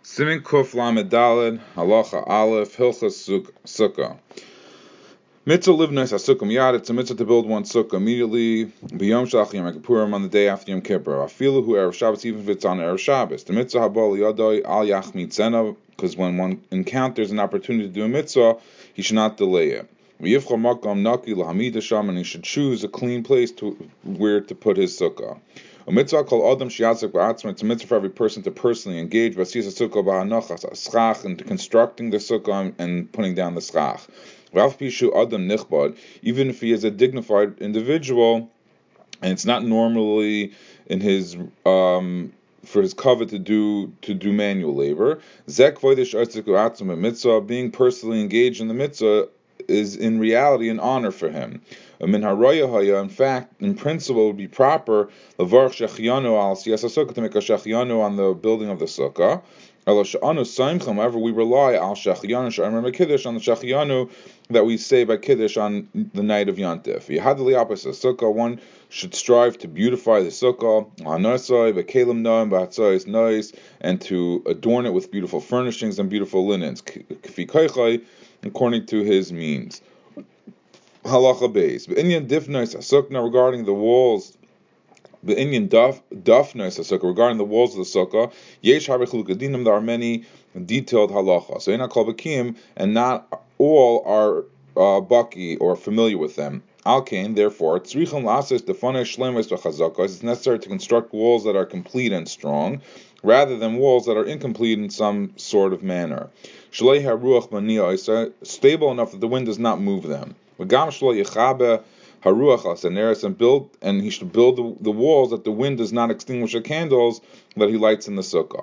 Simin Kuf Lamed Daled, Halacha Aleph, Hilchas Sukkah. Mitzvah livnes hasukah miyad. It's a mitzvah to build one sukkah immediately. B'yom shach Yom Kippurim, on the day after Yom Kippur. Afilu hu erev Shabbos, even if it's on erev Shabbos. The mitzvah habol yadoi al yachmid tzena, because when one encounters an opportunity to do a mitzvah, he should not delay it. V'yivcha makam naki lahamid sham, and he should choose a clean place to where to put his sukkah. A mitzvah called Adam Shiatzik Ba'atzma. It's a mitzvah for every person to personally engage B'asiyas sukkah ba'anachas schach, into constructing the sukkah and putting down the schach. Ralph Pishu Adam Nichbad, even if he is a dignified individual, and it's not normally in his for his covet to do manual labor. Zek Voidish Artzik Ba'atzma mitzvah, being personally engaged in the mitzvah, is in reality an honor for him. In fact, in principle, it would be proper to make a shechianu on the building of the sukkah. However, we rely on the shechianu that we say by kiddush on the night of Yantif. Sukkah, one should strive to beautify the sukkah, and to adorn it with beautiful furnishings and beautiful linens, according to his means. Halacha Beis. B'inyan difnais hasukah, regarding the walls. B'inyan dafnais hasukah, regarding the walls of the sukkah. Yesh harei dinim, there are many detailed halachas. So, kol bakim, and not all are baki or familiar with them. Alkain, therefore, tzrichim la'ases defanei shleimos v'chazakas. It's necessary to construct walls that are complete and strong, rather than walls that are incomplete in some sort of manner. Shlei haruach maniya, stable enough that the wind does not move them. And he should build the walls that the wind does not extinguish the candles that he lights in the sukkah.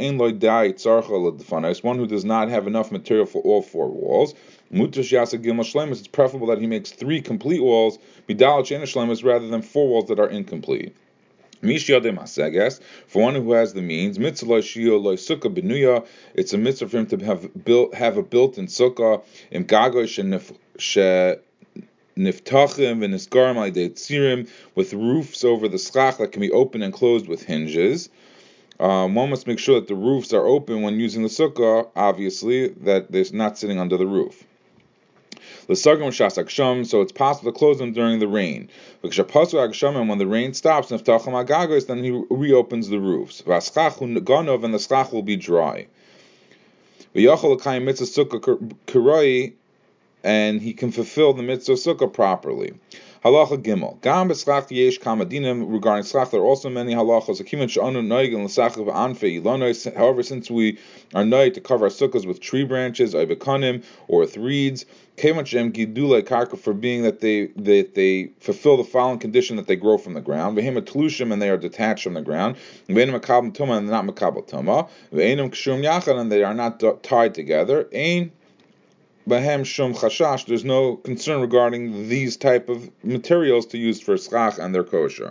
One who does not have enough material for all four walls, it's preferable that he makes 3 complete walls rather than 4 walls that are incomplete. For one who has the means, it's a mitzvah for him to have a built-in sukkah with roofs over the schach that can be opened and closed with hinges. One must make sure that the roofs are open when using the sukkah, obviously, that they're not sitting under the roof. So it's possible to close them during the rain. And when the rain stops, then he reopens the roofs. And the schach will be dry. And he can fulfill the mitzvah sukkah properly. Halacha Gimel. Gam b'schach yesh kamadinim. Regarding schach, there are also many halachos. However, since we are noig to cover our sukkahs with tree branches, or with reeds, for being that they fulfill the following condition, that they grow from the ground, and they are detached from the ground, and they're not makabel tuma, and they are not tied together. Bahem shum chashash, there's no concern regarding these type of materials to use for schach and their kosher.